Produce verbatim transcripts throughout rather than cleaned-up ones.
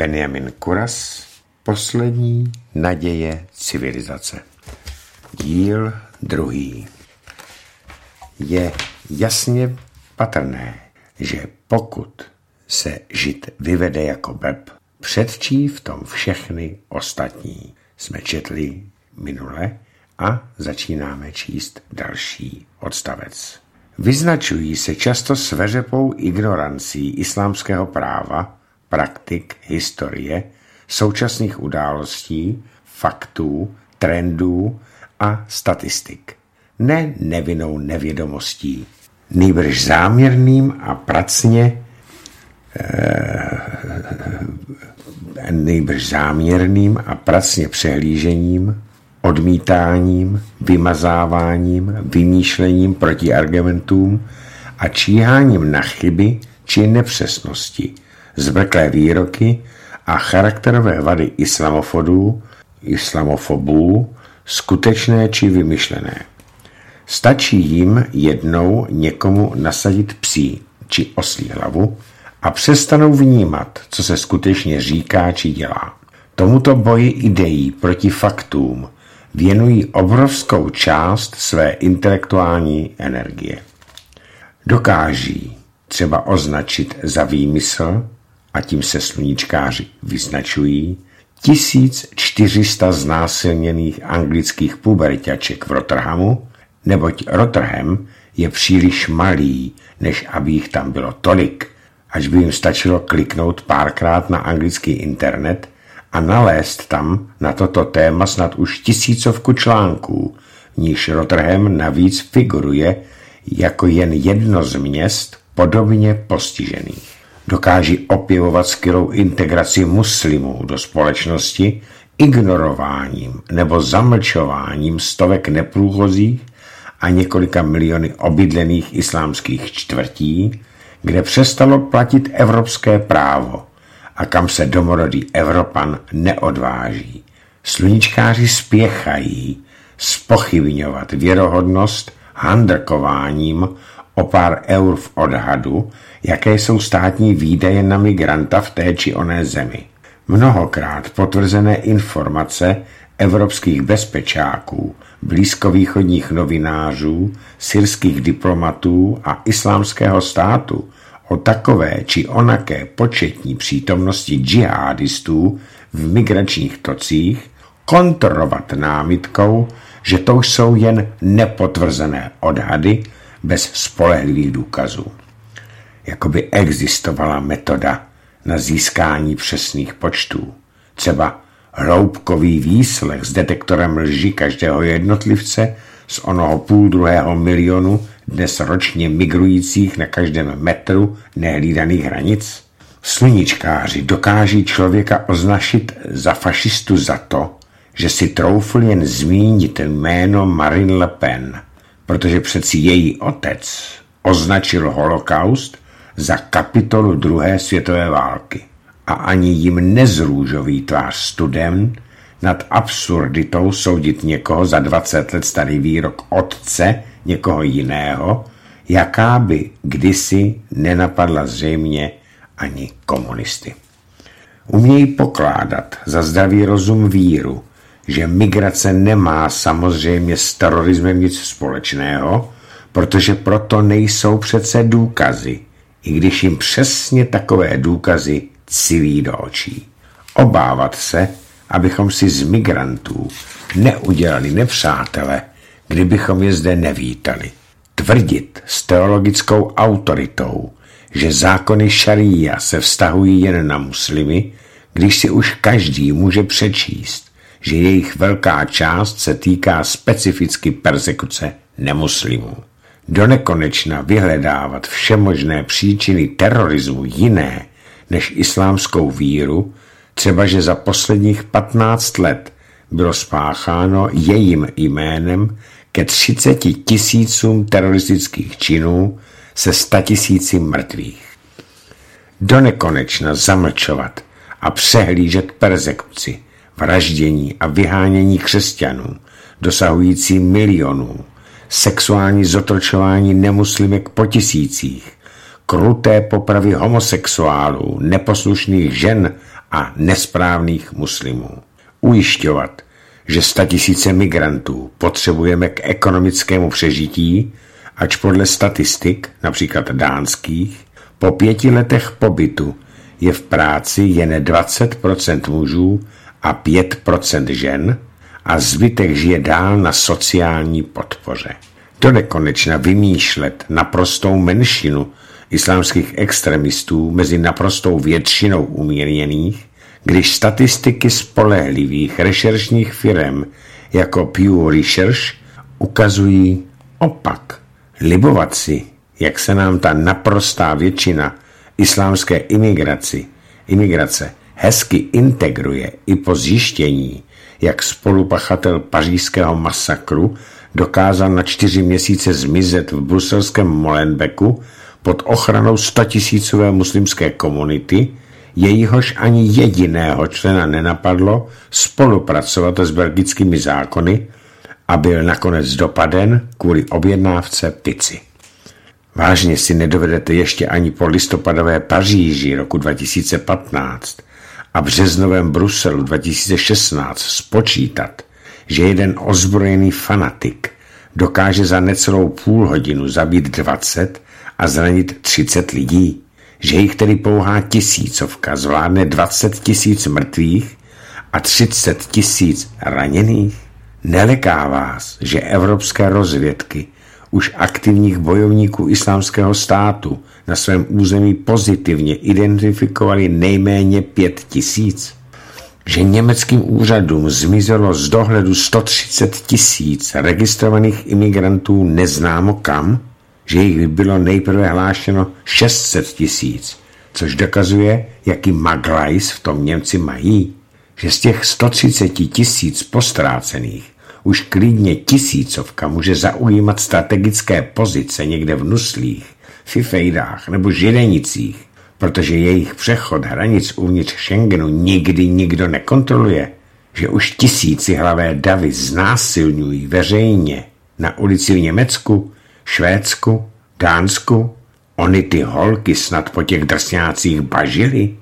Benjamin Kuras, Poslední naděje civilizace. Díl druhý. Je jasně patrné, že pokud se žid vyvede jako blb, předčí v tom všechny ostatní. Jsme četli minule a začínáme číst další odstavec. Vyznačují se často sveřepou ignorancí islámského práva, praktik, historie, současných událostí, faktů, trendů a statistik. Ne nevinnou nevědomostí, nýbrž záměrným a pracně e, nýbrž záměrným a pracně přehlížením, odmítáním, vymazáváním, vymýšlením proti argumentům a číháním na chyby či nepřesnosti, zbrklé výroky a charakterové vady islamofobů, islamofobů, skutečné či vymyšlené. Stačí jim jednou někomu nasadit psí či oslí hlavu a přestanou vnímat, co se skutečně říká či dělá. Tomuto boji ideí proti faktům věnují obrovskou část své intelektuální energie. Dokáží třeba označit za výmysl, a tím se sluníčkáři vyznačují, tisíc čtyři sta znásilněných anglických puberťaček v Rotherhamu, neboť Rotherham je příliš malý, než aby jich tam bylo tolik, až by jim stačilo kliknout párkrát na anglický internet a nalézt tam na toto téma snad už tisícovku článků, v níž Rotherham navíc figuruje jako jen jedno z měst podobně postižených. Dokáží opěvovat skvělou integraci muslimů do společnosti ignorováním nebo zamlčováním stovek neprůchozích a několika miliony obydlených islámských čtvrtí, kde přestalo platit evropské právo a kam se domorodý Evropan neodváží. Sluníčkáři spěchají zpochybňovat věrohodnost handrkováním o pár eur v odhadu, jaké jsou státní výdaje na migranta v té či oné zemi. Mnohokrát potvrzené informace evropských bezpečáků, blízkovýchodních novinářů, syrských diplomatů a islámského státu o takové či onaké početní přítomnosti džihadistů v migračních tocích kontrolovat námitkou, že to jsou jen nepotvrzené odhady bez spolehlivých důkazů. Jakoby existovala metoda na získání přesných počtů. Třeba hloubkový výslech s detektorem lži každého jednotlivce z onoho půl druhého milionu dnes ročně migrujících na každém metru nehlídaných hranic. Sluníčkáři dokáží člověka označit za fašistu za to, že si troufl jen zmínit jméno Marine Le Pen, protože přeci její otec označil holokaust za kapitolu druhé světové války. A ani jim nezrůžoví tvář studem nad absurditou soudit někoho za dvacet let starý výrok otce někoho jiného, jaká by kdysi nenapadla zřejmě ani komunisty. Umějí pokládat za zdravý rozum víru, že migrace nemá samozřejmě s terorismem nic společného, protože proto nejsou přece důkazy, i když jim přesně takové důkazy cilí do očí. Obávat se, abychom si z migrantů neudělali nepřátele, kdybychom je zde nevítali. Tvrdit s teologickou autoritou, že zákony šaría se vztahují jen na muslimy, když si už každý může přečíst, že jejich velká část se týká specificky persekuce nemuslimů. Donekonečna vyhledávat všemožné příčiny terorismu jiné než islámskou víru, třeba že za posledních patnáct let bylo spácháno jejím jménem ke třiceti tisícům teroristických činů se statisíci mrtvých. Donekonečna zamlčovat a přehlížet persekuci, vraždění a vyhánění křesťanů, dosahující milionů, sexuální zotročování nemuslimek po tisících, kruté popravy homosexuálů, neposlušných žen a nesprávných muslimů. Ujišťovat, že statisíce migrantů potřebujeme k ekonomickému přežití, ač podle statistik, například dánských, po pěti letech pobytu je v práci jen dvacet procent mužů a pět procent žen a zbytek žije dál na sociální podpoře. Do nekonečna vymýšlet naprostou menšinu islámských extremistů mezi naprostou většinou umírněných, když statistiky spolehlivých rešeršních firem jako Pew Research ukazují opak. Libovat si, jak se nám ta naprostá většina islámské imigraci, imigrace hezky integruje i po zjištění, jak spolupachatel pařížského masakru dokázal na čtyři měsíce zmizet v bruselském Molenbeeku pod ochranou statisícové muslimské komunity, jejíhož ani jediného člena nenapadlo spolupracovat s belgickými zákony a byl nakonec dopaden kvůli objednávce pici. Vážně si nedovedete ještě ani po listopadové Paříži roku dva tisíce patnáct a březnovém Bruselu dva tisíce šestnáct spočítat, že jeden ozbrojený fanatik dokáže za necelou půl hodinu zabít dvacet a zranit třicet lidí, že jich tedy pouhá tisícovka zvládne dvacet tisíc mrtvých a třicet tisíc raněných? Neleká vás, že evropské rozvědky už aktivních bojovníků islámského státu na svém území pozitivně identifikovali nejméně pět tisíc? Že německým úřadům zmizelo z dohledu sto třicet tisíc registrovaných imigrantů neznámo kam? Že jich bylo nejprve hlášeno šest set tisíc, což dokazuje, jaký maglajs v tom Němci mají? Že z těch sto třicet tisíc postrácených už klidně tisícovka může zaujímat strategické pozice někde v Nuslích, Fifejdách nebo Židenicích, protože jejich přechod hranic uvnitř Schengenu nikdy nikdo nekontroluje, že už tisíci hlavé davy znásilňují veřejně na ulici v Německu, Švédsku, Dánsku, oni ty holky snad po těch drsňácích bažili.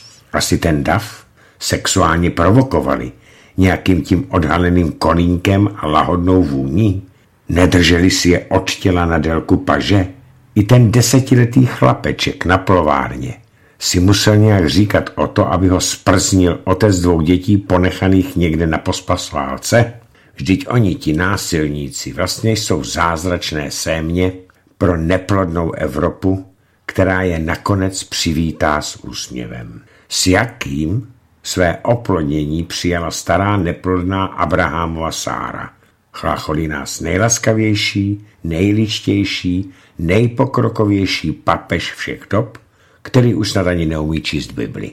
Asi ten dav sexuálně provokovali nějakým tím odhaleným kolínkem a lahodnou vůní. Nedrželi si je od těla na délku paže. I ten desetiletý chlapeček na plovárně si musel nějak říkat o to, aby ho sprznil otec dvou dětí ponechaných někde na pospas válce. Vždyť oni, ti násilníci, vlastně jsou zázračné sémě pro neplodnou Evropu, která je nakonec přivítá s úsměvem. S jakým své oplodnění přijala stará neplodná Abrahamova Sára. Chlácholí nás nejlaskavější, nejličtější, nejpokrokovější papež všech dob, který už snad ani neumí číst Bibli.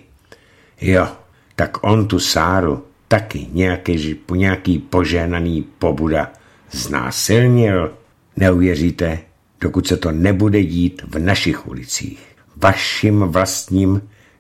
Jo, tak on tu Sáru taky nějaký, nějaký požehnaný pobuda znásilnil. Neuvěříte, dokud se to nebude dít v našich ulicích. Vašim vlastním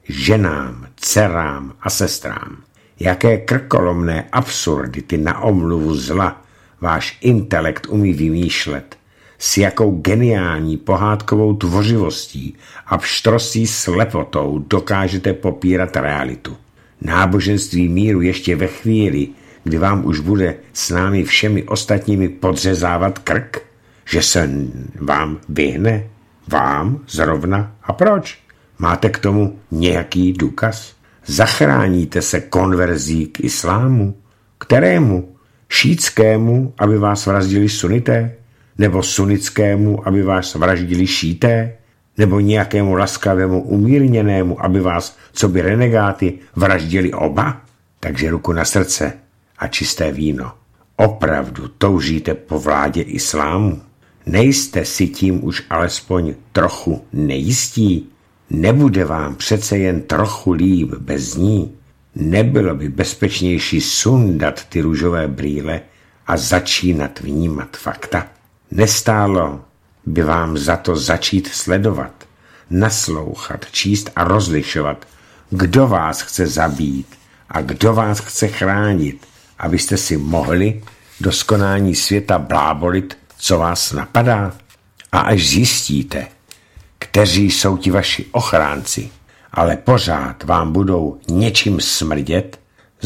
ženám, dcerám a sestrám. Jaké krkolomné absurdity na omluvu zla váš intelekt umí vymýšlet, s jakou geniální pohádkovou tvořivostí a pštrosí slepotou dokážete popírat realitu. Náboženství míru ještě ve chvíli, kdy vám už bude s námi všemi ostatními podřezávat krk, že se vám vyhne? Vám zrovna? A proč? Máte k tomu nějaký důkaz? Zachráníte se konverzí k islámu? Kterému? Šítskému, aby vás vraždili sunité? Nebo sunnickému, aby vás vraždili šíté? Nebo nějakému laskavému umírněnému, aby vás, co by renegáty, vraždili oba? Takže ruku na srdce a čisté víno. Opravdu toužíte po vládě islámu? Nejste si tím už alespoň trochu nejistí? Nebude vám přece jen trochu líp bez ní? Nebylo by bezpečnější sundat ty růžové brýle a začínat vnímat fakta? Nestálo by vám za to začít sledovat, naslouchat, číst a rozlišovat, kdo vás chce zabít a kdo vás chce chránit, abyste si mohli do skonání světa blábolit, co vás napadá? A až zjistíte, kteří jsou ti vaši ochránci ale pořád vám budou něčím smrdět,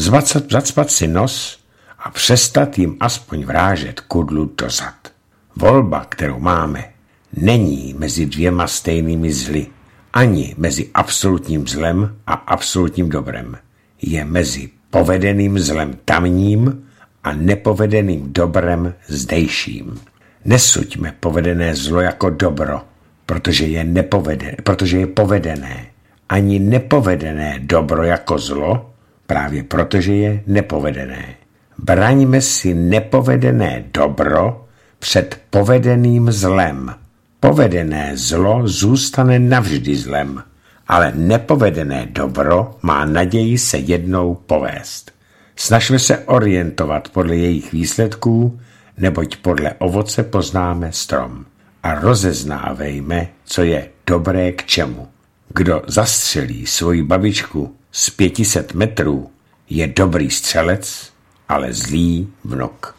zacpat si nos a přestat jim aspoň vrážet kudlu do zad. Volba, kterou máme, není mezi dvěma stejnými zly, ani mezi absolutním zlem a absolutním dobrem. Je mezi povedeným zlem tamním a nepovedeným dobrem zdejším. Nesuďme povedené zlo jako dobro, protože je, nepovedené, protože je povedené. Ani nepovedené dobro jako zlo, právě protože je nepovedené. Braňme si nepovedené dobro před povedeným zlem. Povedené zlo zůstane navždy zlem, ale nepovedené dobro má naději se jednou povést. Snažme se orientovat podle jejich výsledků, neboť podle ovoce poznáme strom. A rozeznávejme, co je dobré k čemu. Kdo zastřelí svoji babičku z pěti set metrů, je dobrý střelec, ale zlý vnuk.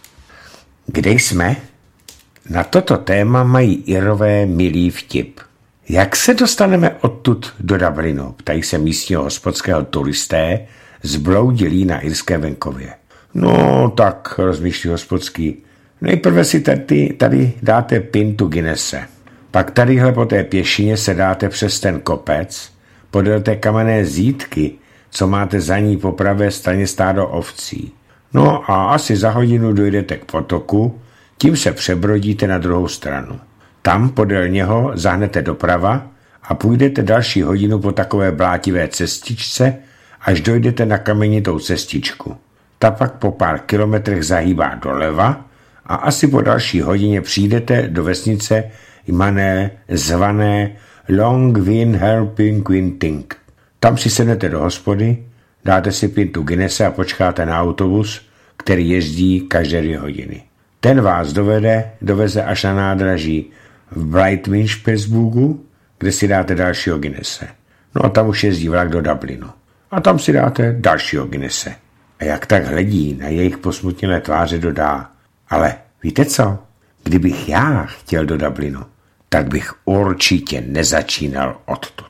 Kde jsme? Na toto téma mají Irové milý vtip. Jak se dostaneme odtud do Dublinu, ptají se místního hospodského turisté, zbloudilí na irské venkově. No tak, rozmýšlí hospodský, nejprve si tady, tady dáte pintu Guinnesse. Pak tadyhle po té pěšině se dáte přes ten kopec, podél té kamenné zítky, co máte za ní po pravé straně stádo ovcí. No a asi za hodinu dojdete k potoku, tím se přebrodíte na druhou stranu. Tam podél něho zahnete doprava a půjdete další hodinu po takové blátivé cestičce, až dojdete na kamenitou cestičku. Ta pak po pár kilometrech zahýbá doleva a asi po další hodině přijdete do vesnice jmané zvané Long Win Helping Quinting. Tam si sednete do hospody, dáte si pintu Guinnesse a počkáte na autobus, který jezdí každé dvě hodiny. Ten vás dovede, doveze až na nádraží v Brightwinch-Pittsburghu, kde si dáte dalšího Guinnesse. No a tam už jezdí vlak do Dublinu. A tam si dáte dalšího Guinnesse. A jak tak hledí na jejich posmutnělé tváře dodá, ale víte co? Kdybych já chtěl do Dublinu, tak bych určitě nezačínal odtud.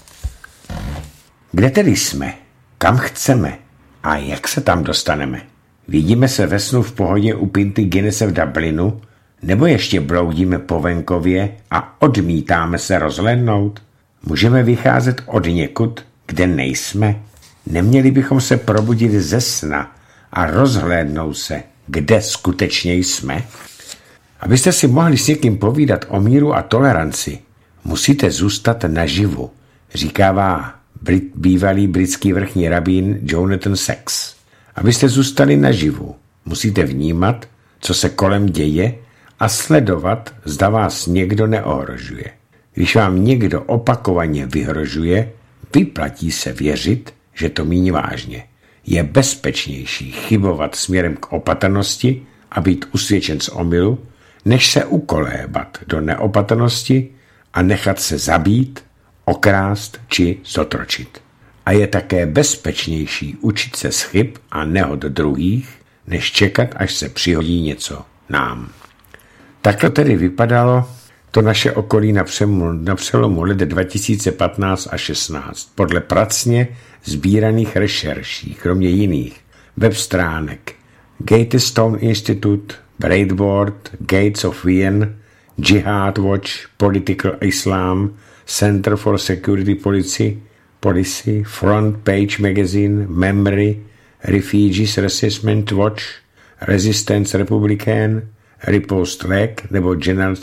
Kde tedy jsme? Kam chceme? A jak se tam dostaneme? Vidíme se ve snu v pohodě u pinty Guinnesse v Dublinu, nebo ještě bloudíme po venkově a odmítáme se rozhlédnout? Můžeme vycházet od někud, kde nejsme? Neměli bychom se probudit ze sna a rozhlédnout se, kde skutečně jsme? Abyste si mohli s někým povídat o míru a toleranci, musíte zůstat naživu, říkává Brit, bývalý britský vrchní rabín Jonathan Sacks. Abyste zůstali naživu, musíte vnímat, co se kolem děje a sledovat, zda vás někdo neohrožuje. Když vám někdo opakovaně vyhrožuje, vyplatí se věřit, že to míní vážně. Je bezpečnější chybovat směrem k opatrnosti a být usvědčen z omylu, než se ukolébat do neopatrnosti a nechat se zabít, okrást či zotročit. A je také bezpečnější učit se z chyb a nehod druhých, než čekat, až se přihodí něco nám. Takto tedy vypadalo to naše okolí na přelomu, na přelomu let dva tisíce patnáct a šestnáct podle pracně sbíraných rešerší, kromě jiných web stránek Gatestone Institute, Breitbart, Gates of Wien, Jihad Watch, Political Islam, Center for Security Policy, Policy, Front Page Magazine, Memory, Refugees Resistance Watch, Resistance Republican, Riposte Leg nebo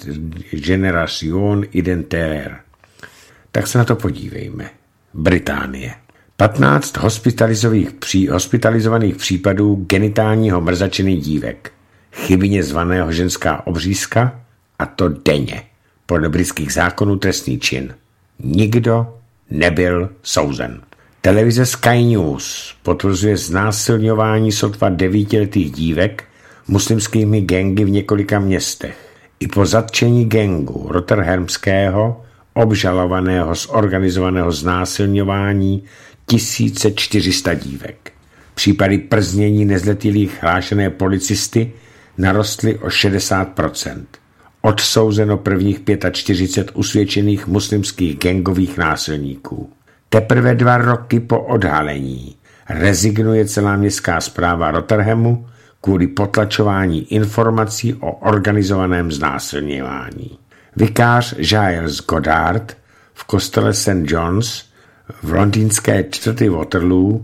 Generation Identitaire. Tak se na to podívejme. Británie. patnáct hospitalizovaných případů genitálního mrzačení dívek. Chybně zvaného ženská obřízka, a to denně. Podle britských zákonů trestný čin. Nikdo nebyl souzen. Televize Sky News potvrzuje znásilňování sotva devítiletých dívek muslimskými gangy v několika městech. I po zatčení gangu Rotherhamského, obžalovaného z organizovaného znásilňování tisíce čtyři sta dívek. Případy prznění nezletilých hlášené policisty narostly o šedesát procent. Odsouzeno prvních čtyřicet pět usvědčených muslimských gangových násilníků. Teprve dva roky po odhalení rezignuje celá městská správa Rotherhamu kvůli potlačování informací o organizovaném znásilňování. Vikář Giles Goddard v kostele Saint John's v londýnské čtvrti Waterloo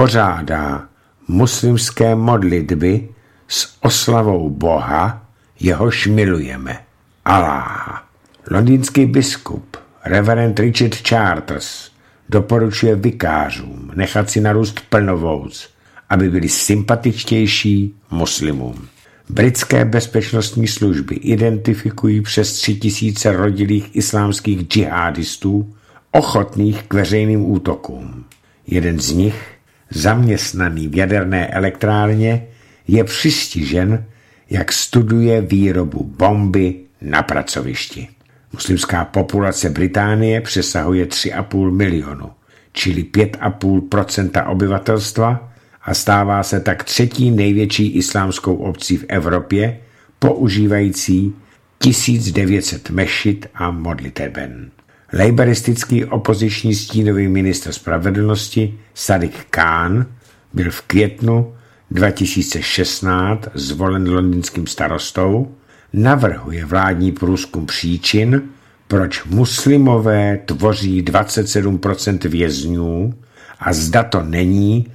pořádá muslimské modlitby s oslavou Boha, jehož milujeme, Aláha. Londýnský biskup reverend Richard Charters doporučuje vikářům nechat si narůst plnovouc, aby byli sympatičtější muslimům. Britské bezpečnostní služby identifikují přes tři tisíce rodilých islámských džihadistů ochotných k veřejným útokům. Jeden z nich, zaměstnaný v jaderné elektrárně, je přistižen, jak studuje výrobu bomby na pracovišti. Muslimská populace Británie přesahuje tři a půl milionu, čili pět a půl procenta obyvatelstva a stává se tak třetí největší islámskou obcí v Evropě, používající tisíc devět set mešit a modliteben. Laboristický opoziční stínový ministr spravedlnosti Sadiq Khan byl v květnu dva tisíce šestnáct zvolen londýnským starostou, navrhuje vládní průzkum příčin, proč muslimové tvoří dvacet sedm procent vězňů a zda to není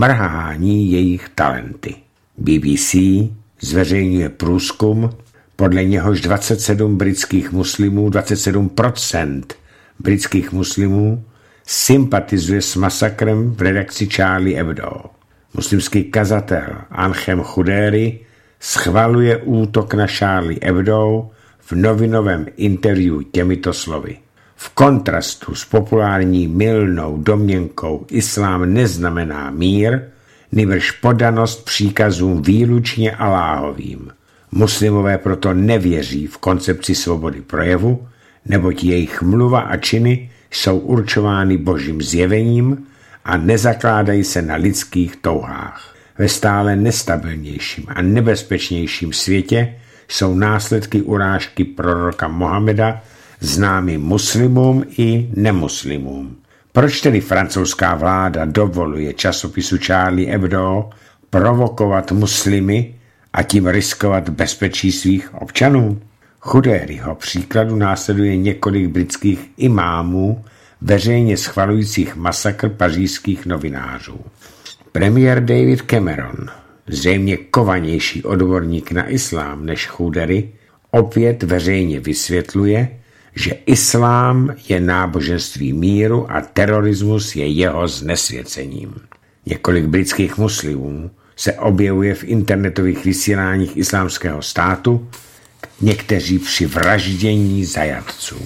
mrhání jejich talenty. B B C zveřejňuje průzkum, podle něhož dvacet sedm britských muslimů, dvacet sedm procent britských muslimů sympatizuje s masakrem v redakci Charlie Hebdo. Muslimský kazatel Anchem Chuderi schvaluje útok na Charlie Hebdo v novinovém interview těmito slovy. V kontrastu s populární mylnou domněnkou islám neznamená mír, nýbrž podanost příkazům výlučně Aláhovým. Muslimové proto nevěří v koncepci svobody projevu, neboť jejich mluva a činy jsou určovány božím zjevením a nezakládají se na lidských touhách. Ve stále nestabilnějším a nebezpečnějším světě jsou následky urážky proroka Mohameda známy muslimům i nemuslimům. Proč tedy francouzská vláda dovoluje časopisu Charlie Hebdo provokovat muslimy a tím riskovat bezpečí svých občanů? Chudériho příkladu následuje několik britských imámů veřejně schvalujících masakr pařížských novinářů. Premiér David Cameron, zřejmě kovanější odborník na islám než Chuderi, opět veřejně vysvětluje, že islám je náboženství míru a terorismus je jeho znesvěcením. Několik britských muslimů se objevuje v internetových vysíláních islámského státu, někteří při vraždění zajatců.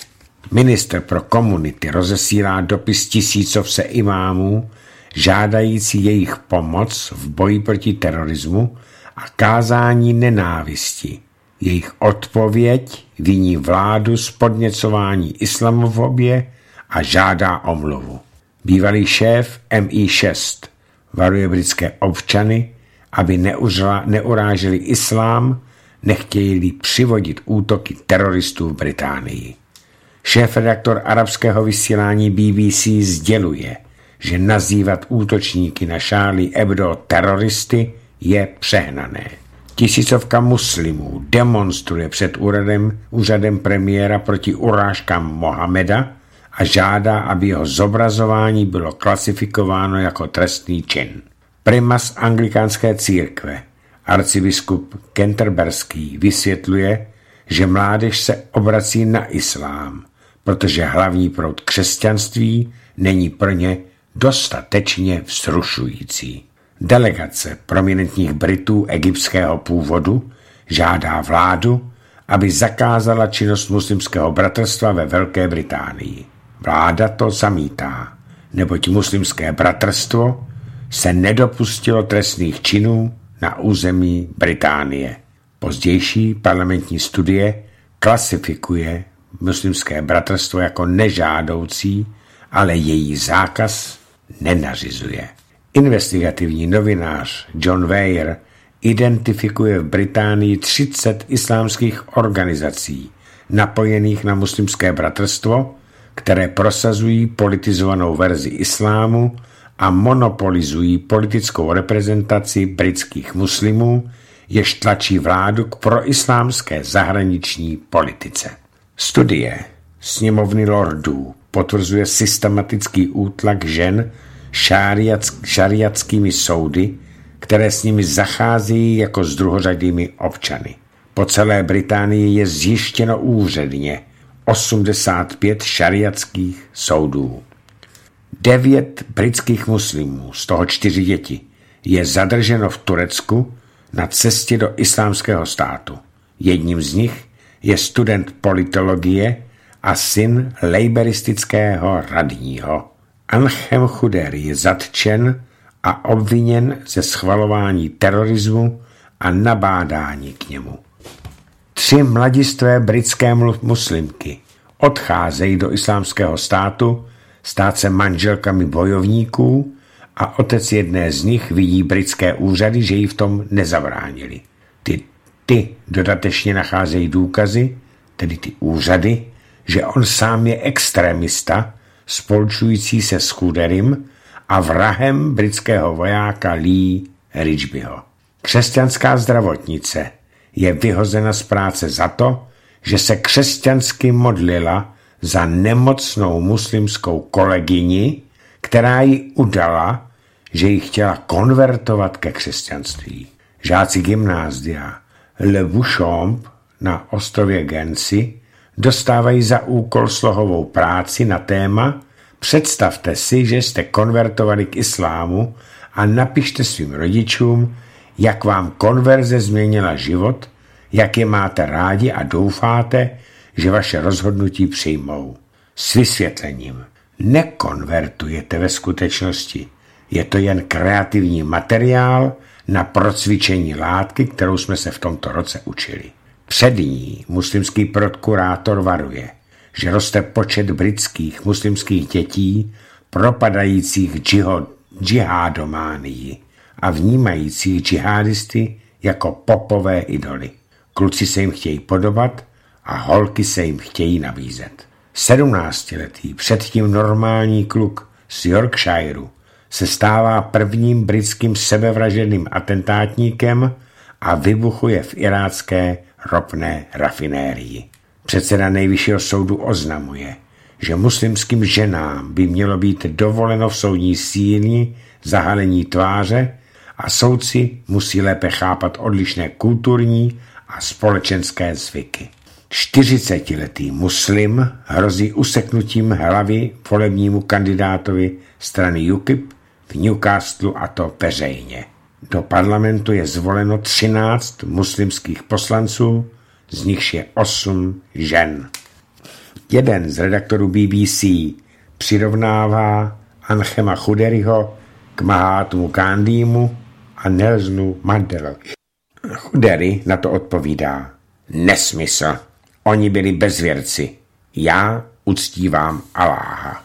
Ministr pro komunity rozesílá dopis tisícovce imámů, žádající jejich pomoc v boji proti terorismu a kázání nenávisti. Jejich odpověď viní vládu z podněcování islamofobie a žádá omluvu. Bývalý šéf M I šest varuje britské občany, aby neužla, neuráželi islám, nechtějí přivodit útoky teroristů v Británii. Šéfredaktor arabského vysílání B B C sděluje, že nazývat útočníky na Charlie Hebdo teroristy je přehnané. Tisícovka muslimů demonstruje před úřadem, úřadem premiéra proti urážkám Mohameda a žádá, aby jeho zobrazování bylo klasifikováno jako trestný čin. Primas anglikánské církve, arcibiskup Canterburyský, vysvětluje, že mládež se obrací na islám, protože hlavní proud křesťanství není pro ně dostatečně vzrušující. Delegace prominentních Britů egyptského původu žádá vládu, aby zakázala činnost muslimského bratrstva ve Velké Británii. Vláda to zamítá, neboť muslimské bratrstvo se nedopustilo trestných činů na území Británie. Pozdější parlamentní studie klasifikuje muslimské bratrstvo jako nežádoucí, ale její zákaz nenařizuje. Investigativní novinář John Weir identifikuje v Británii třicet islámských organizací napojených na muslimské bratrstvo, které prosazují politizovanou verzi islámu a monopolizují politickou reprezentaci britských muslimů, jež tlačí vládu k proislámské zahraniční politice. Studie sněmovny lordů potvrzuje systematický útlak žen šariatskými soudy, které s nimi zacházejí jako s druhořadými občany. Po celé Británii je zjištěno úředně osmdesát pět šariatských soudů. Devět britských muslimů, z toho čtyři děti, je zadrženo v Turecku na cestě do islámského státu. Jedním z nich je student politologie a syn lejberistického radního. Anchem Chuderi je zatčen a obviněn ze schvalování terorismu a nabádání k němu. Tři mladistvé britské muslimky odcházejí do islámského státu stát se manželkami bojovníků a otec jedné z nich vidí britské úřady, že jí v tom nezabránili. Ty, ty dodatečně nacházejí důkazy, tedy ty úřady, že on sám je extremista, spolčující se s Chuderim a vrahem britského vojáka Lee Ridgebyho. Křesťanská zdravotnice je vyhozena z práce za to, že se křesťansky modlila za nemocnou muslimskou kolegyni, která jí udala, že ji chtěla konvertovat ke křesťanství. Žáci gymnázia Le Bouchamp na ostrově Guernsey dostávají za úkol slohovou práci na téma Představte si, že jste konvertovali k islámu a napište svým rodičům, jak vám konverze změnila život, jak je máte rádi a doufáte, že vaše rozhodnutí přijmou. S vysvětlením. Nekonvertujete ve skutečnosti. Je to jen kreativní materiál na procvičení látky, kterou jsme se v tomto roce učili. Před ní muslimský prokurátor varuje, že roste počet britských muslimských dětí propadajících džihádománii a vnímajících džihádisty jako popové idoly. Kluci se jim chtějí podobat a holky se jim chtějí nabízet. Sedmnáctiletý předtím normální kluk z Yorkshireu se stává prvním britským sebevražedným atentátníkem a vybuchuje v irácké ropné rafinérii. Předseda nejvyššího soudu oznamuje, že muslimským ženám by mělo být dovoleno v soudní síni zahalení tváře a soudci musí lépe chápat odlišné kulturní a společenské zvyky. čtyřicetiletý muslim hrozí useknutím hlavy volebnímu kandidátovi strany U K I P v Newcastlu, a to veřejně. Do parlamentu je zvoleno třináct muslimských poslanců, z nichž je osm žen. Jeden z redaktorů B B C přirovnává Anchema Chuderiho k Mahatmu Gandhimu a Nelsonu Mandelovi. Chuderi na to odpovídá: nesmysl. Oni byli bezvěrci. Já uctívám Aláha.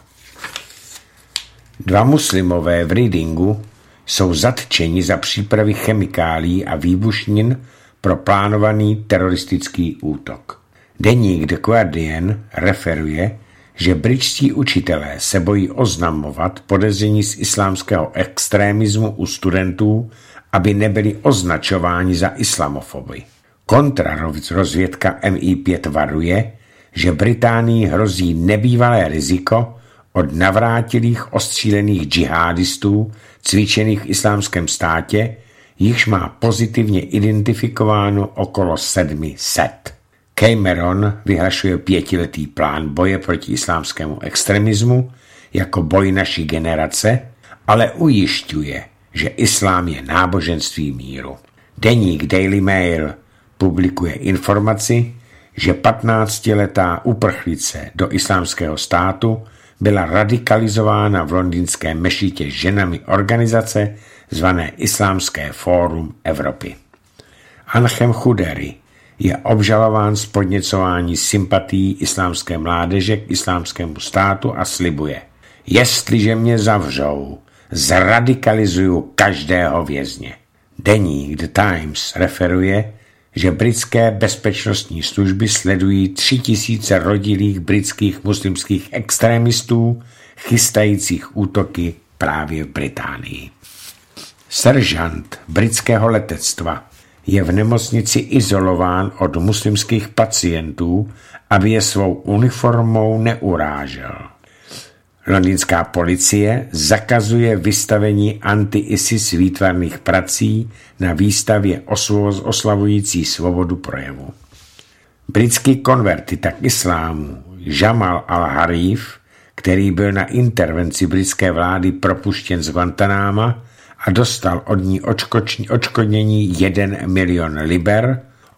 Dva muslimové v Readingu jsou zatčeni za přípravy chemikálií a výbušnin pro plánovaný teroristický útok. Deník The Guardian referuje, že britští učitelé se bojí oznamovat podezření z islámského extrémismu u studentů, aby nebyli označováni za islamofoby. Kontrarozvědka M I pět varuje, že Británii hrozí nebývalé riziko od navrátilých ostřílených džihádistů cvičených v islámském státě, jichž má pozitivně identifikováno okolo sedmi set. Cameron vyhlašuje pětiletý plán boje proti islámskému extremismu jako boj naší generace, ale ujišťuje, že islám je náboženství míru. Deník Daily Mail publikuje informaci, že patnáctiletá uprchlice do islámského státu byla radikalizována v londýnské mešitě ženami organizace zvané Islámské fórum Evropy. Anchem Chuderi je obžalován z podněcování sympatií islámské mládeže k islámskému státu a slibuje: jestliže mě zavřou, zradikalizuju každého vězně. Deník The Times referuje, že britské bezpečnostní služby sledují tři tisíce rodilých britských muslimských extremistů, chystajících útoky právě v Británii. Seržant britského letectva je v nemocnici izolován od muslimských pacientů, aby je svou uniformou neurážel. Londýnská policie zakazuje vystavení anti-ISIS výtvarných prací na výstavě oslavující svobodu projevu. Britský konvertita k islámu Jamal al-Harif, který byl na intervenci britské vlády propuštěn z Guantanáma a dostal od ní odškodnění jeden milion liber,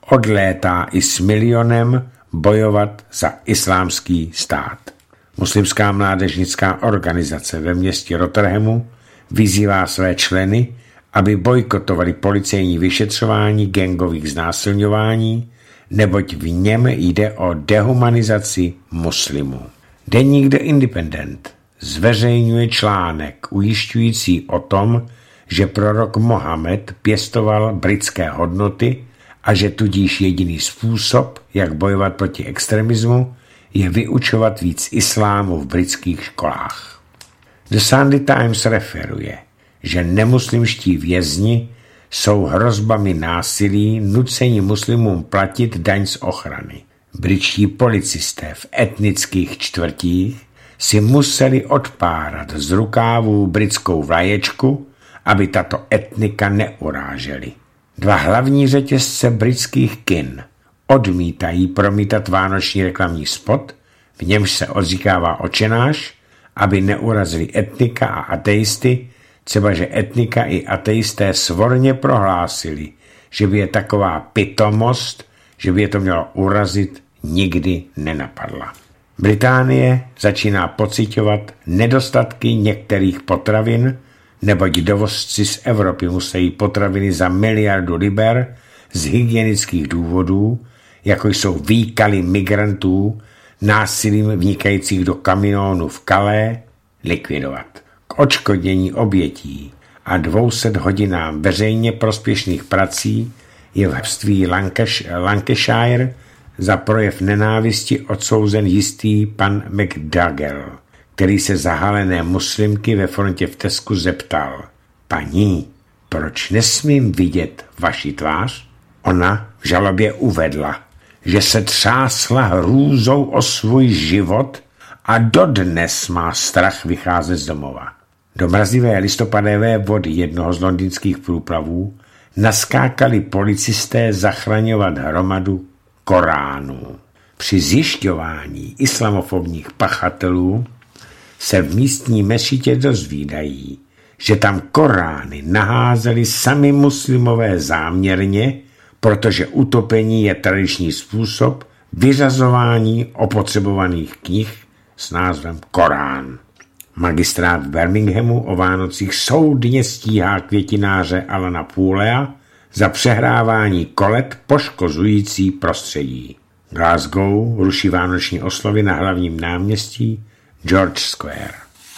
odlétá i s milionem bojovat za islámský stát. Muslimská mládežnická organizace ve městě Rotherhamu vyzývá své členy, aby bojkotovali policejní vyšetřování gangových znásilňování, neboť v něm jde o dehumanizaci muslimů. Deník The Independent zveřejňuje článek ujišťující o tom, že prorok Mohamed pěstoval britské hodnoty a že tudíž jediný způsob, jak bojovat proti extremismu, je vyučovat víc islámu v britských školách. The Sunday Times referuje, že nemuslimští vězni jsou hrozbami násilí nuceni muslimům platit daň z ochrany. Britští policisté v etnických čtvrtích si museli odpárat z rukávů britskou vlaječku, aby tato etnika neuráželi. Dva hlavní řetězce britských kin odmítají promítat vánoční reklamní spot, v němž se odříkává očenáš, aby neurazili etnika a ateisty, třeba že etnika i ateisté svorně prohlásili, že by je taková pitomost, že by je to mělo urazit, nikdy nenapadla. Británie začíná pociťovat nedostatky některých potravin, neboť dovozci z Evropy musí potraviny za miliardu liber z hygienických důvodů, jako jsou výkaly migrantů, násilím vnikajících do kamionů v Calais, likvidovat. K odškodnění obětí a dvou set hodinám veřejně prospěšných prací je v hrabství Lancashire za projev nenávisti odsouzen jistý pan McDougall, který se zahalené muslimky ve frontě v Tesku zeptal: paní, proč nesmím vidět vaši tvář? Ona v žalobě uvedla, že se třásla hrůzou o svůj život a dodnes má strach vycházet z domova. Do mrazivé listopadové vody jednoho z londýnských průplavů naskákali policisté zachraňovat hromadu Koránů. Při zjišťování islamofobních pachatelů se v místní mešitě dozvídají, že tam Korány naházeli sami muslimové záměrně, protože utopení je tradiční způsob vyřazování opotřebovaných knih s názvem Korán. Magistrát v Birminghamu o Vánocích soudně stíhá květináře Alana Poolea za přehrávání kolet poškozující prostředí. Glasgow ruší vánoční oslavy na hlavním náměstí George Square.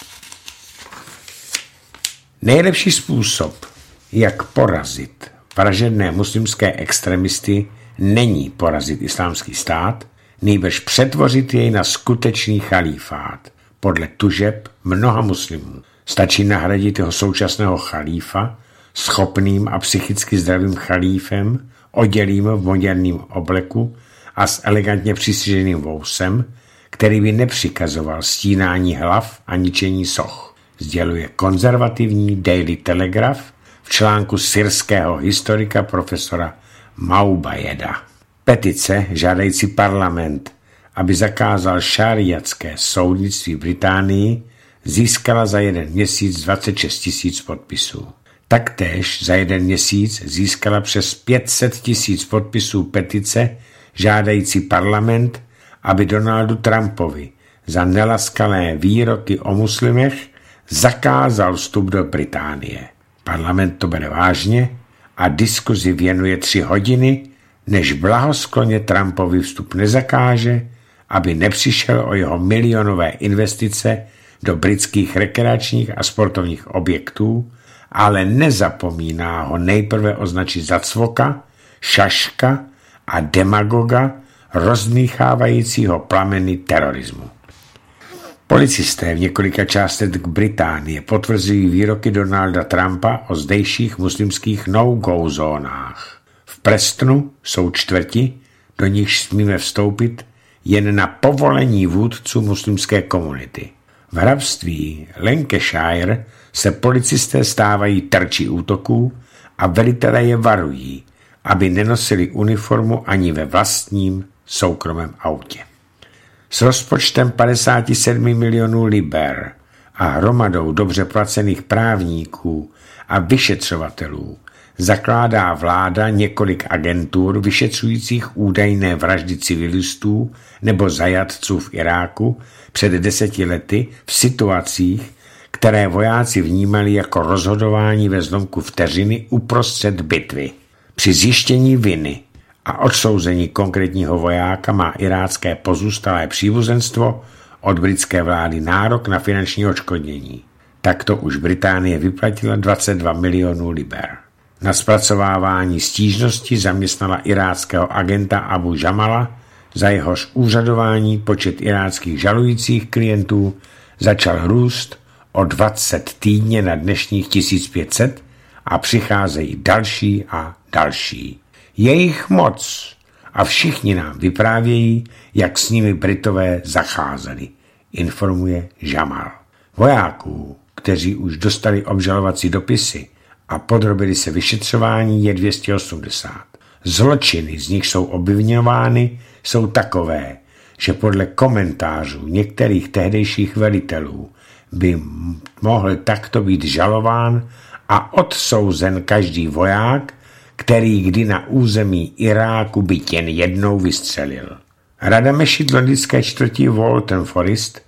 Nejlepší způsob, jak porazit vražedné muslimské extremisty, není porazit islámský stát, nýbrž přetvořit jej na skutečný chalífát podle tužeb mnoha muslimů. Stačí nahradit jeho současného chalífa schopným a psychicky zdravým chalífem, odělým v moderním obleku a s elegantně přistřiženým vousem, který by nepřikazoval stínání hlav a ničení soch, sděluje konzervativní Daily Telegraph v článku syrského historika profesora Maubajeda. Petice žádající parlament, aby zakázal šariatské soudnictví v Británii, získala za jeden měsíc dvacet šest tisíc podpisů. Taktéž za jeden měsíc získala přes pět set tisíc podpisů petice žádající parlament, aby Donaldu Trumpovi za nelaskalé výroky o muslimech zakázal vstup do Británie. Parlament to bere vážně a diskuzi věnuje tři hodiny, než blahoskloně Trumpovi vstup nezakáže, aby nepřišel o jeho milionové investice do britských rekreačních a sportovních objektů, ale nezapomíná ho nejprve označit za cvoka, šaška a demagoga rozdmíchávajícího plameny terorismu. Policisté v několika částech Británie potvrzují výroky Donalda Trumpa o zdejších muslimských no-go zónách. V Prestonu jsou čtvrti, do nichž smíme vstoupit jen na povolení vůdců muslimské komunity. V hrabství Lancashire se policisté stávají terčí útoků a velitelé je varují, aby nenosili uniformu ani ve vlastním soukromém autě. S rozpočtem padesát sedm milionů liber a hromadou dobře placených právníků a vyšetřovatelů zakládá vláda několik agentur vyšetřujících údajné vraždy civilistů nebo zajatců v Iráku před deseti lety v situacích, které vojáci vnímali jako rozhodování ve zlomku vteřiny uprostřed bitvy. Při zjištění viny a odsouzení konkrétního vojáka má irácké pozůstalé příbuzenstvo od britské vlády nárok na finanční odškodnění. Takto už Británie vyplatila dvacet dva milionů liber. Na zpracovávání stížnosti zaměstnala iráckého agenta Abu Jamala, za jehož úřadování počet iráckých žalujících klientů začal růst o dvacet týdně na dnešních tisíc pět set a přicházejí další a další. Jejich moc a všichni nám vyprávějí, jak s nimi Britové zacházeli, informuje Jamal. Vojáků, kteří už dostali obžalovací dopisy a podrobili se vyšetřování, je dvě stě osmdesát. Zločiny, z nich jsou obviňovány, jsou takové, že podle komentářů některých tehdejších velitelů by mohl takto být žalován a odsouzen každý voják, který kdy na území Iráku byť jen jednou vystřelil. Rada mešit londýnské čtvrtí Waltham Forest,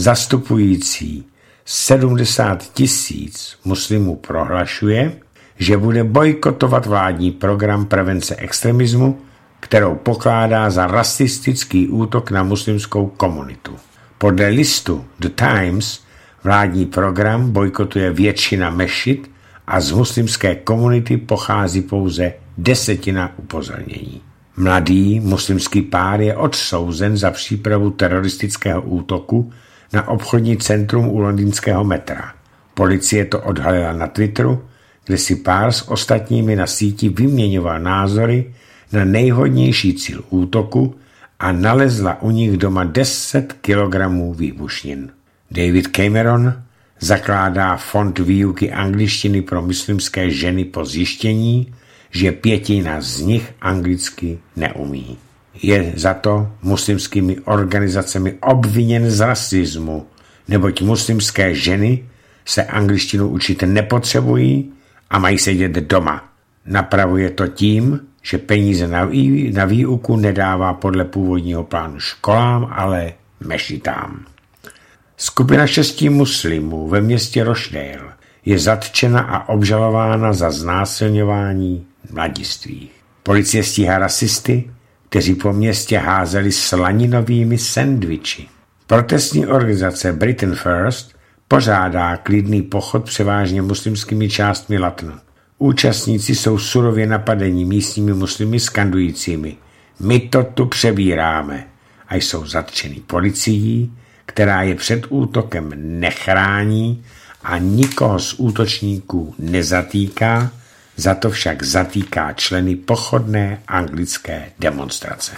zastupující sedmdesát tisíc muslimů, prohlašuje, že bude bojkotovat vládní program prevence extremismu, kterou pokládá za rasistický útok na muslimskou komunitu. Podle listu The Times vládní program bojkotuje většina mešit a z muslimské komunity pochází pouze desetina upozornění. Mladý muslimský pár je odsouzen za přípravu teroristického útoku na obchodní centrum u londýnského metra. Policie to odhalila na Twitteru, kde si pár s ostatními na síti vyměňoval názory na nejvhodnější cíl útoku a nalezla u nich doma deset kilogramů výbušnin. David Cameron zakládá fond výuky angličtiny pro muslimské ženy po zjištění, že pětina z nich anglicky neumí. Je za to muslimskými organizacemi obviněn z rasismu, neboť muslimské ženy se angličtinu učit nepotřebují a mají sedět doma. Napravuje to tím, že peníze na výuku nedává podle původního plánu školám, ale mešitám. Skupina šesti muslimů ve městě Rochdale je zatčena a obžalována za znásilňování mladistvých. Policie stíhá rasisty, kteří po městě házeli slaninovými sendviči. Protestní organizace Britain First pořádá klidný pochod převážně muslimskými částmi Latnu. Účastníci jsou surově napadeni místními muslimy skandujícími: my to tu přebíráme, a jsou zatčeni policií, která je před útokem nechrání a nikoho z útočníků nezatýká, za to však zatýká členy pochodné anglické demonstrace.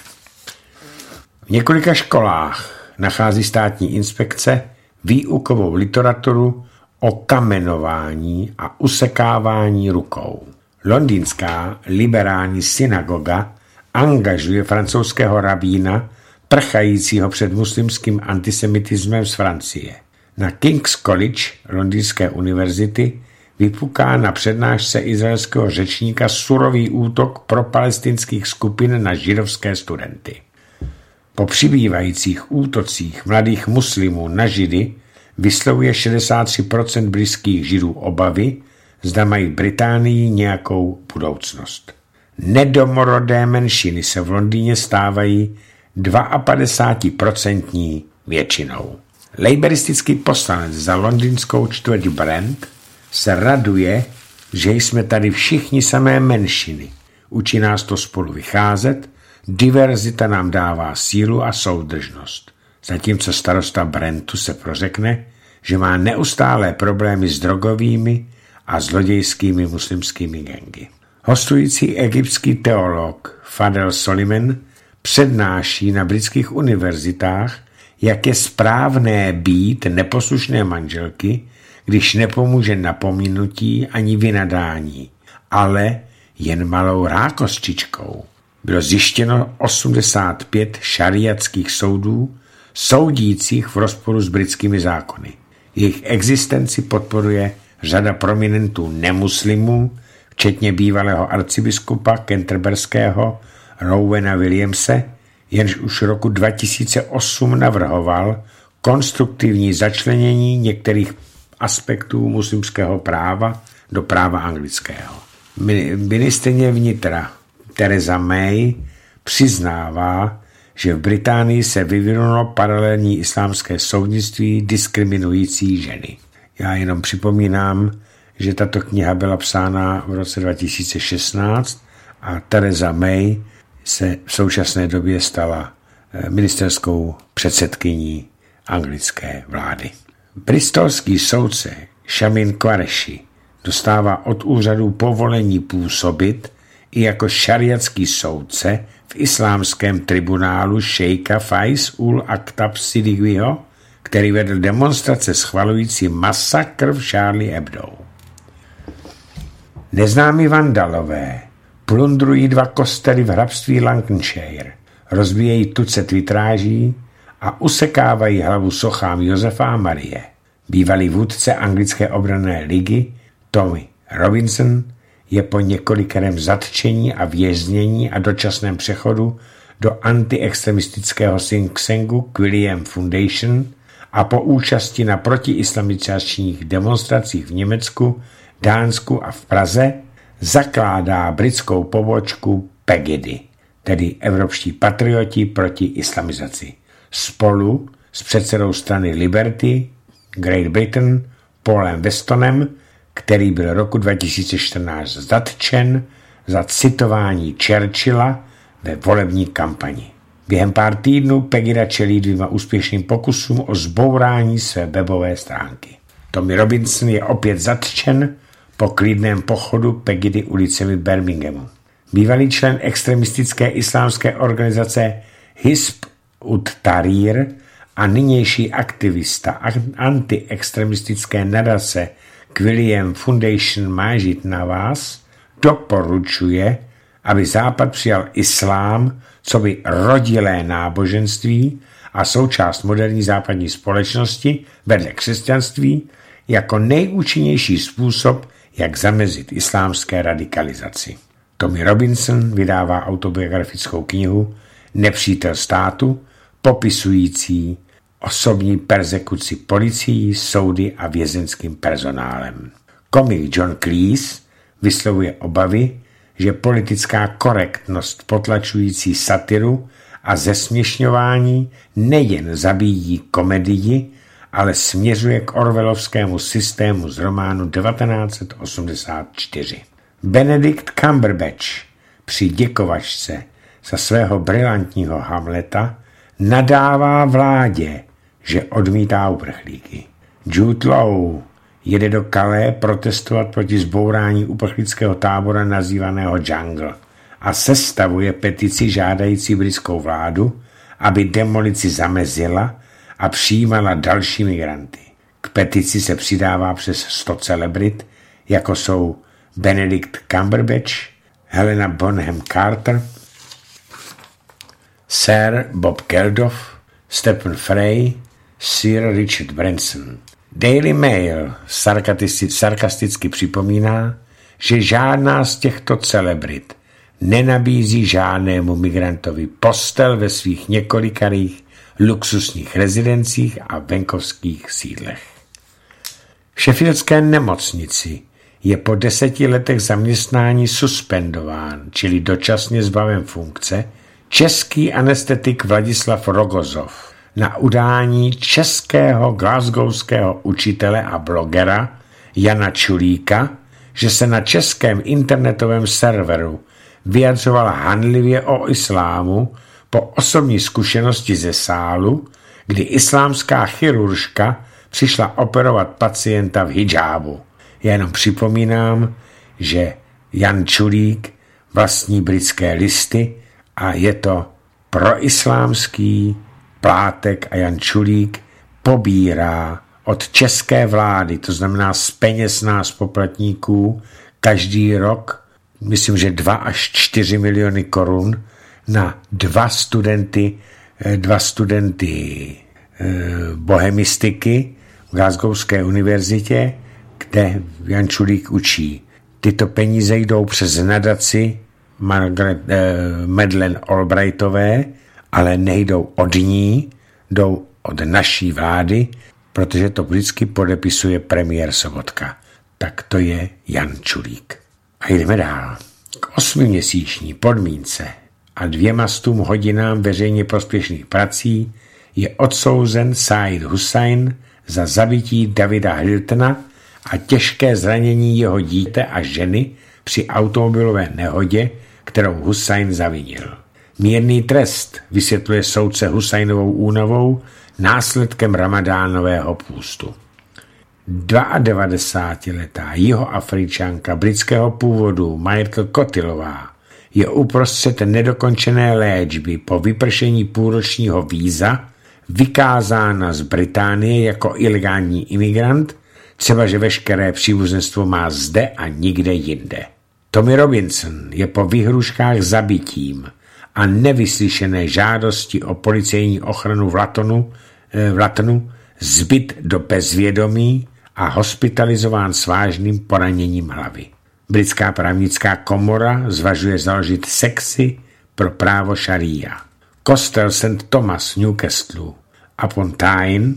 V několika školách nachází státní inspekce výukovou literaturu o kamenování a usekávání rukou. Londýnská liberální synagoga angažuje francouzského rabína prchajícího před muslimským antisemitismem z Francie. Na King's College Londýnské univerzity vypuká na přednášce izraelského řečníka surový útok pro palestinských skupin na židovské studenty. Po přibývajících útocích mladých muslimů na židy vyslovuje šedesát tři procent blízkých židů obavy, zda mají v Británii nějakou budoucnost. Nedomorodé menšiny se v Londýně stávají padesát dva procent většinou. Laboristický poslanec za londýnskou čtvrť Brent se raduje, že jsme tady všichni samé menšiny. učí nás to spolu vycházet, diverzita nám dává sílu a soudržnost. Zatímco starosta Brentu se prořekne, že má neustálé problémy s drogovými a zlodějskými muslimskými gangy. Hostující egyptský teolog Fadel Soliman přednáší na britských univerzitách, jak je správné být neposlušné manželky, když nepomůže napomenutí ani vynadání, ale jen malou rákosčičkou. Bylo zjištěno osmdesát pět šariatských soudů, soudících v rozporu s britskými zákony. Jejich existenci podporuje řada prominentů nemuslimů, včetně bývalého arcibiskupa Canterburyského Rowena Williamse, jenž už roku dva tisíce osm navrhoval konstruktivní začlenění některých aspektů muslimského práva do práva anglického. Ministryně vnitra Theresa May přiznává, že v Británii se vyvinulo paralelní islámské soudnictví diskriminující ženy. Já jenom připomínám, že tato kniha byla psána v roce dva tisíce šestnáct a Theresa May se v současné době stala ministerskou předsedkyní anglické vlády. Bristolský soudce Shamin Qureshi dostává od úřadu povolení působit i jako šariatský soudce v islámském tribunálu šejka Faiz ul Akhtab Siddiqího, který vedl demonstrace schvalující masakr v Charlie Hebdo. Neznámí vandalové plundrují dva kostely v hrabství Lancashire, rozbíjejí tucet vitráží a usekávají hlavu sochám Josefa a Marie. Bývalý vůdce anglické obranné ligy Tommy Robinson je po několikerém zatčení a věznění a dočasném přechodu do antiextremistického think tanku Quilliam Foundation a po účasti na protiislamizačních demonstracích v Německu, Dánsku a v Praze zakládá britskou pobočku Pegida, tedy Evropští patrioti proti islamizaci. Spolu s předsedou strany Liberty Great Britain Paulem Westonem, který byl roku dva tisíce čtrnáct zatčen za citování Churchilla ve volební kampani. Během pár týdnů Pegida čelí dvěma úspěšným pokusům o zbourání své webové stránky. Tommy Robinson je opět zatčen po klidném pochodu Pegidy ulicemi Birminghamu. Bývalý člen extremistické islámské organizace Hizb ut-Tahrir a nynější aktivista antiextremistické nadace Quilliam Foundation Majid Nawaz doporučuje, aby Západ přijal islám coby rodilé náboženství a součást moderní západní společnosti vedle křesťanství jako nejúčinnější způsob, jak zamezit islámské radikalizaci. Tommy Robinson vydává autobiografickou knihu Nepřítel státu, popisující osobní perzekuci policií, soudy a vězeňským personálem. Komik John Cleese vyslovuje obavy, že politická korektnost potlačující satiru a zesměšňování nejen zabíjí komedii, ale směřuje k orwellovskému systému z románu devatenáct set osmdesát čtyři. Benedict Cumberbatch při děkovačce za svého brilantního Hamleta nadává vládě, že odmítá uprchlíky. Jude Law jede do Calais protestovat proti zbourání uprchlického tábora nazývaného Jungle a sestavuje petici žádající britskou vládu, aby demolici zamezila a přijímala další migranty. K petici se přidává přes sto celebrit, jako jsou Benedict Cumberbatch, Helena Bonham Carter, Sir Bob Geldof, Stephen Fry, Sir Richard Branson. Daily Mail sarkasticky připomíná, že žádná z těchto celebrit nenabízí žádnému migrantovi postel ve svých několikarých luxusních rezidencích a venkovských sídlech. V Sheffieldské nemocnici je po deseti letech zaměstnání suspendován, čili dočasně zbaven funkce, český anestetik Vladislav Rogozov na udání českého glasgowského učitele a blogera Jana Čulíka, že se na českém internetovém serveru vyjadřoval hanlivě o islámu po osobní zkušenosti ze sálu, kdy islámská chiruržka přišla operovat pacienta v hidžábu. Já jenom připomínám, že Jan Čulík vlastní Britské listy a je to proislámský plátek a Jan Čulík pobírá od české vlády, to znamená z peněz nás poplatníků, každý rok, myslím, že dva až čtyři miliony korun na dva studenty, dva studenty bohemistiky v Glasgowské univerzitě, kde Jan Čulík učí. Tyto peníze jdou přes nadaci Margaret, eh, Madeleine Albrightové, ale nejdou od ní, jdou od naší vlády, protože to vždycky podepisuje premiér Sobotka. Tak to je Jan Čulík. A jdeme dál. K osmiměsíční podmínce a dvěma stům hodinám veřejně prospěšných prací je odsouzen Said Husajn za zabití Davida Hiltona a těžké zranění jeho dítěte a ženy při automobilové nehodě, kterou Husajn zavinil. Mírný trest vysvětluje soudce Husajnovou únavou následkem ramadánového půstu. dvaadevadesátletá jihoafričanka britského původu Myrtle Kotilová je uprostřed nedokončené léčby po vypršení půlročního víza vykázána z Británie jako ilegální imigrant, třeba že veškeré příbuzenstvo má zde a nikde jinde. Tommy Robinson je po výhruškách zabitím a nevyslyšené žádosti o policejní ochranu v Latonu, v Latonu zbyt do bezvědomí a hospitalizován s vážným poraněním hlavy. Britská právnická komora zvažuje založit sekci pro právo šaría. Kostel Saint Thomas Newcastle upon Tyne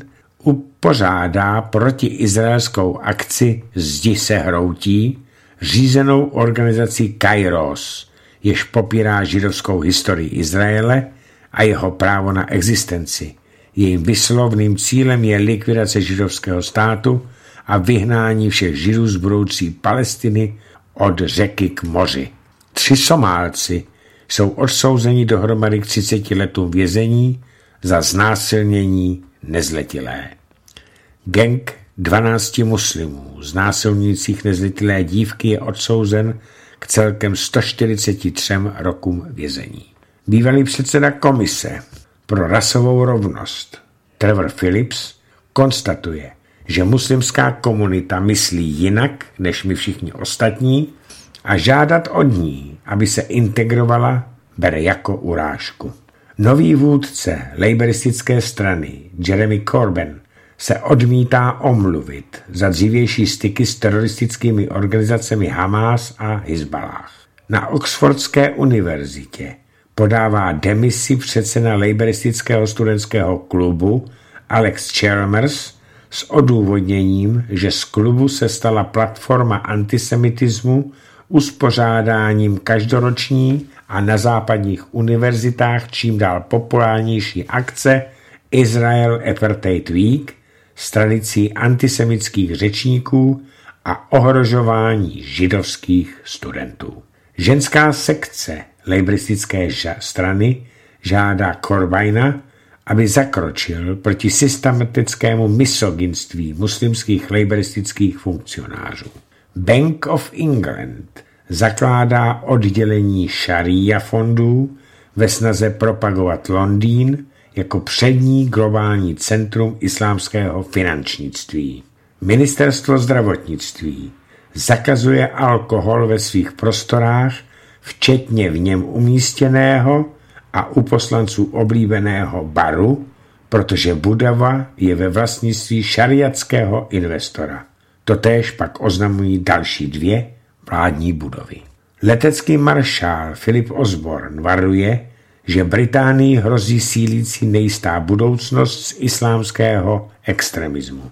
upořádá protiizraelskou akci Zdi se hroutí, řízenou organizací Kairos, jež popírá židovskou historii Izraele a jeho právo na existenci. Jejím vyslovným cílem je likvidace židovského státu a vyhnání všech židů z budoucí Palestiny od řeky k moři. Tři Somálci jsou odsouzeni dohromady k třiceti letům vězení za znásilnění nezletilé. Gang dvanácti muslimů znásilňujících nezletilé dívky je odsouzen k celkem sto čtyřiceti třem rokům vězení. Bývalý předseda komise pro rasovou rovnost Trevor Phillips konstatuje, že muslimská komunita myslí jinak než my všichni ostatní a žádat od ní, aby se integrovala, bere jako urážku. Nový vůdce laboristické strany Jeremy Corbyn se odmítá omluvit za dřívější styky s teroristickými organizacemi Hamas a Hizballah. Na Oxfordské univerzitě podává demisi předseda laboristického studentského klubu Alex Chalmers s odůvodněním, že z klubu se stala platforma antisemitismu uspořádáním každoroční a na západních univerzitách čím dál populárnější akce Israel Apartheid Week s tradicí antisemitských řečníků a ohrožování židovských studentů. Ženská sekce laboristické strany žádá Corbyna, aby zakročil proti systematickému misogynství muslimských laboristických funkcionářů. Bank of England zakládá oddělení šaría fondů ve snaze propagovat Londýn jako přední globální centrum islámského finančnictví. Ministerstvo zdravotnictví zakazuje alkohol ve svých prostorách, včetně v něm umístěného a u poslanců oblíbeného baru, protože budova je ve vlastnictví šariatského investora. Totéž pak oznamují další dvě vládní budovy. Letecký maršál Philip Osborne varuje, že Británii hrozí sílící nejistá budoucnost z islámského extremismu.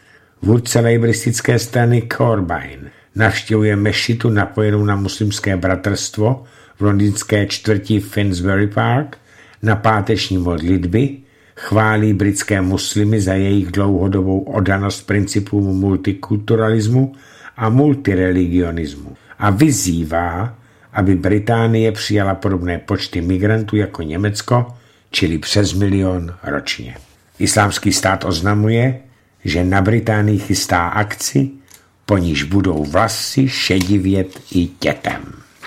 Vůdce laboristické strany Corbyn navštěvuje mešitu napojenou na muslimské bratrstvo v londýnské čtvrti Finsbury Park na páteční modlitby, chválí britské muslimy za jejich dlouhodobou oddanost principům multikulturalismu a multireligionismu a vyzývá, aby Británie přijala podobné počty migrantů jako Německo, čili přes milion ročně. Islámský stát oznamuje, že na Británii chystá akci, po níž budou vlasy šedivět i dětem.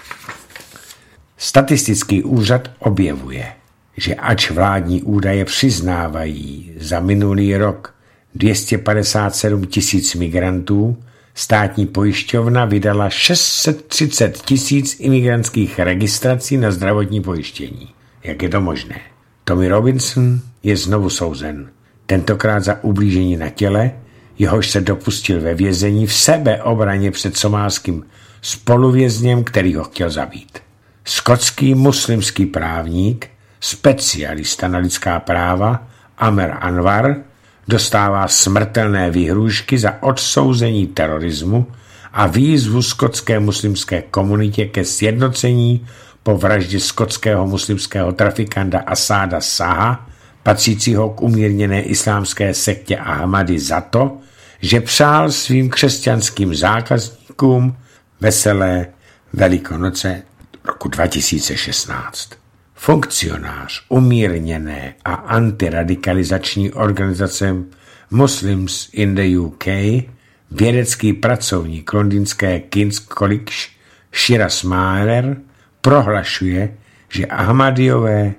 Statistický úřad objevuje, že ač vládní údaje přiznávají za minulý rok dvě stě padesát sedm tisíc migrantů, státní pojišťovna vydala šest set třicet tisíc imigrantských registrací na zdravotní pojištění. Jak je to možné? Tommy Robinson je znovu souzen. Tentokrát za ublížení na těle, jehož se dopustil ve vězení v sebeobraně před somálským spoluvězněm, který ho chtěl zabít. Skotský muslimský právník, specialista na lidská práva Amer Anwar dostává smrtelné výhrůžky za odsouzení terorismu a výzvu skotské muslimské komunitě ke sjednocení po vraždě skotského muslimského trafikanta Asáda Saha, patřícího k umírněné islámské sektě Ahmadi, za to, že přál svým křesťanským zákazníkům veselé Velikonoce roku dva tisíce šestnáct. Funkcionář umírněné a antiradikalizační organizace Muslims in the U K, vědecký pracovník londýnské King's College Shiraz Mahler prohlašuje, že Ahmadiové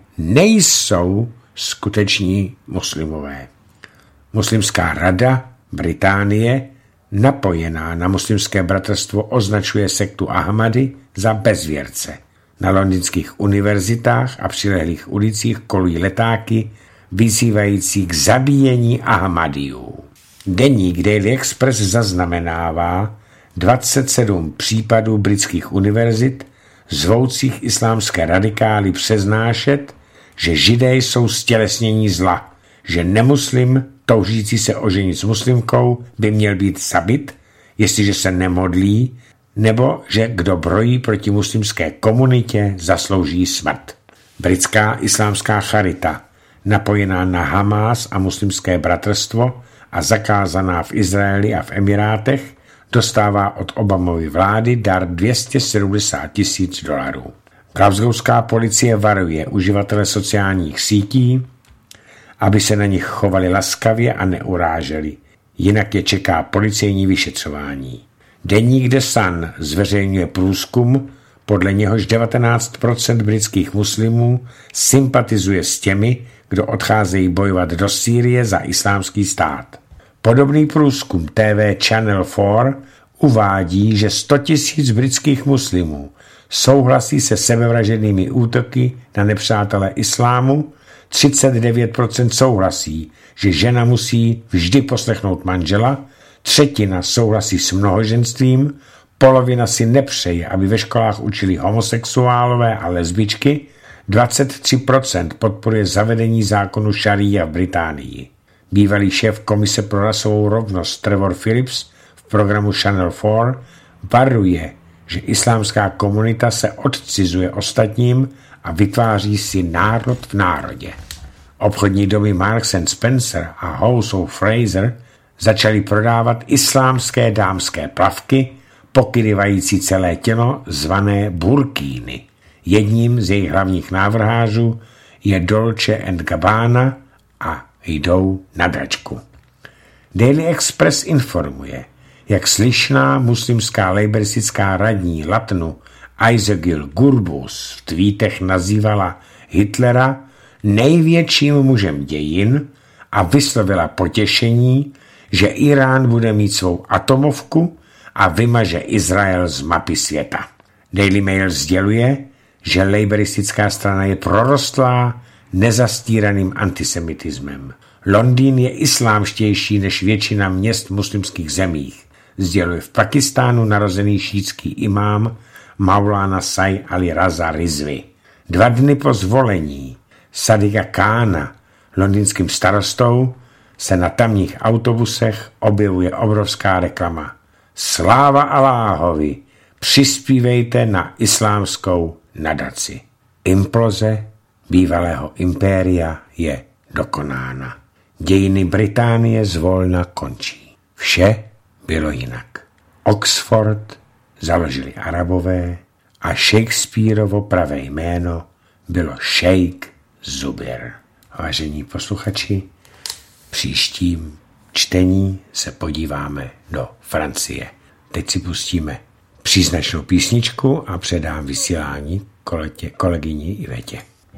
nejsou skuteční muslimové. Muslimská rada Británie, napojená na muslimské bratrstvo, označuje sektu Ahmadi za bezvěrce. Na londýnských univerzitách a přilehlých ulicích kolují letáky vyzývající k zabíjení Ahmadiů. Deník Daily Express zaznamenává dvacet sedm případů britských univerzit zvoucích islámské radikály přeznášet, že Židé jsou stělesnění zla, že nemuslim toužící se oženit s muslimkou by měl být zabit, jestliže se nemodlí, nebo že kdo brojí proti muslimské komunitě, zaslouží smrt. Britská islámská charita, napojená na Hamás a muslimské bratrstvo a zakázaná v Izraeli a v Emirátech, dostává od Obamovy vlády dar dvě stě sedmdesát tisíc dolarů. Glasgowská policie varuje uživatele sociálních sítí, aby se na nich chovali laskavě a neuráželi, jinak je čeká policejní vyšetřování. Deník The Sun zveřejňuje průzkum, podle něhož devatenáct procent britských muslimů sympatizuje s těmi, kdo odcházejí bojovat do Sýrie za islámský stát. Podobný průzkum T V Channel čtyři uvádí, že sto tisíc britských muslimů souhlasí se sebevražednými útoky na nepřátele islámu, třicet devět procent souhlasí, že žena musí vždy poslechnout manžela, třetina souhlasí s mnohoženstvím, polovina si nepřeje, aby ve školách učili homosexuálové a lesbičky, dvacet tři procent podporuje zavedení zákonu šaría v Británii. Bývalý šéf Komise pro rasovou rovnost Trevor Phillips v programu Channel čtyři varuje, že islámská komunita se odcizuje ostatním a vytváří si národ v národě. Obchodní domy Marks and Spencer a House of Fraser začaly prodávat islámské dámské plavky, pokrývající celé tělo, zvané burkíny. Jedním z jejich hlavních návrhářů je Dolce and Gabbana a jdou na dračku. Daily Express informuje, jak slyšná muslimská lejbristická radní Latnu Aysegül Gurbus v tweetech nazývala Hitlera největším mužem dějin a vyslovila potěšení, že Irán bude mít svou atomovku a vymaže Izrael z mapy světa. Daily Mail sděluje, že lejbristická strana je prorostlá nezastíraným antisemitismem. Londýn je islámštější než většina měst v muslimských zemích, sděluje v Pakistánu narozený šítský imám Maulana Sai Ali Raza Rizvi. Dva dny po zvolení Sadiqa Kána londýnským starostou se na tamních autobusech objevuje obrovská reklama. Sláva Aláhovi, přispívejte na islámskou nadaci. Imploze bývalého impéria je dokonána. Dějiny Británie zvolna končí. Vše bylo jinak. Oxford založili Arabové a Shakespearovo pravé jméno bylo Sheikh Zubir. Vážení posluchači, v příštím čtení se podíváme do Francie. Teď si pustíme příznačnou písničku a předám vysílání koletě, kolegyni Ivetě.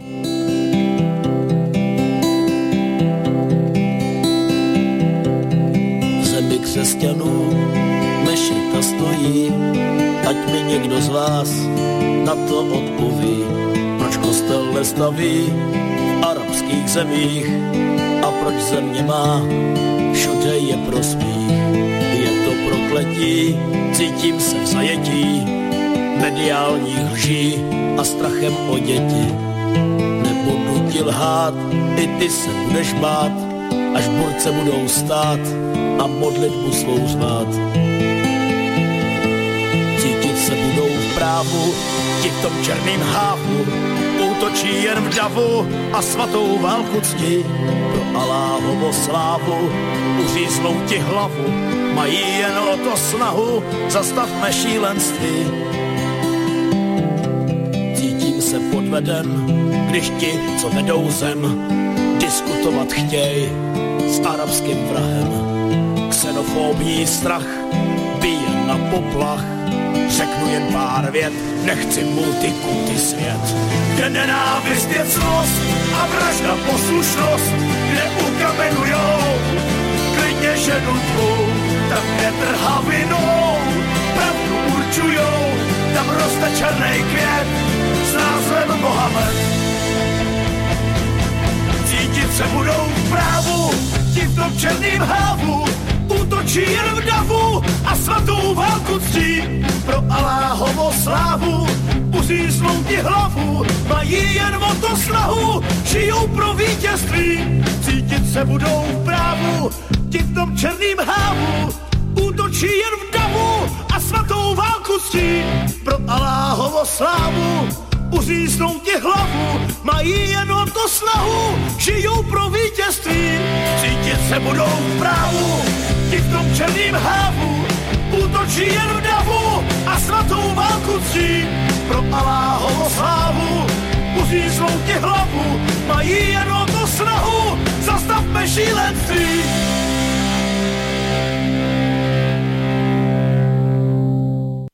V zemi křesťanů mešita stojí, ať mi někdo z vás na to odpoví, proč kostel nestaví v arabských zemích a proč země má všude je prosmích. Je to prokletí, cítím se v zajetí mediálních lží a strachem o děti. Nebudu ti lhát, i ty se budeš bát, až borce budou stát a modlitbu svou zvát. Cítit se budou v právu, ti v tom černým hávu, útočí jen v davu a svatou válku cti. Pro Aláhovo slávu uříznou ti hlavu, mají jen o to snahu, zastavme šílenství. Cítím se podveden, když ti, co vedou zem, diskutovat chtěj s arabským vrahem. Xenofobní strach bije na poplach, řeknu jen pár vět, nechci multikulty svět. Kde nenávist je cnost a vražda poslušnost, kde ukamenujou klidně ženu tvou, tak větr havinou pravdu určujou, tam roste černej květ s názvem Mohamed. Cítit se budou v právu, ti v tom černým hávu, útočí jen v davu a svatou válku ctí. Pro Aláhovo slávu uříznou ti hlavu, mají jen o to snahu, žijou pro vítězství. Cítit se budou v právu, ti v tom černým hávu, útočí jen v davu a svatou válku ctí. Pro Aláhovo slávu uříznou ti hlavu, mají jen o to snahu, žijou pro vítězství. Cítit se budou v právu, ti v tom černým hávu, útočí jen v davu a svatou válku ctí. Pro Aláhovo slávu uříznou ti hlavu, mají jen o to snahu, zastavme šílenství.